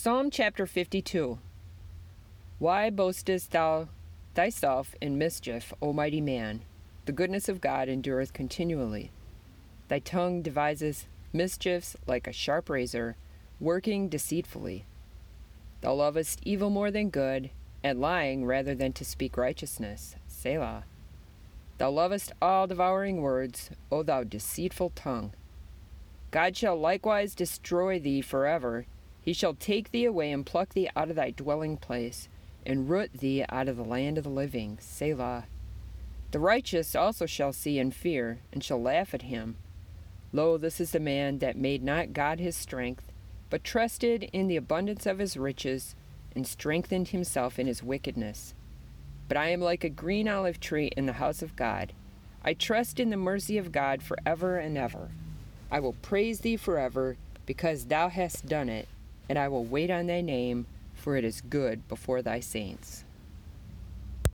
Psalm chapter 52. Why boastest thou thyself in mischief, O mighty man? The goodness of God endureth continually. Thy tongue deviseth mischiefs like a sharp razor, working deceitfully. Thou lovest evil more than good, and lying rather than to speak righteousness. Selah. Thou lovest all devouring words, O thou deceitful tongue. God shall likewise destroy thee forever. He shall take thee away and pluck thee out of thy dwelling place, and root thee out of the land of the living. Selah. The righteous also shall see and fear, and shall laugh at him. Lo, this is the man that made not God his strength, but trusted in the abundance of his riches, and strengthened himself in his wickedness. But I am like a green olive tree in the house of God. I trust in the mercy of God forever and ever. I will praise thee forever, because thou hast done it, and I will wait on thy name, for it is good before thy saints.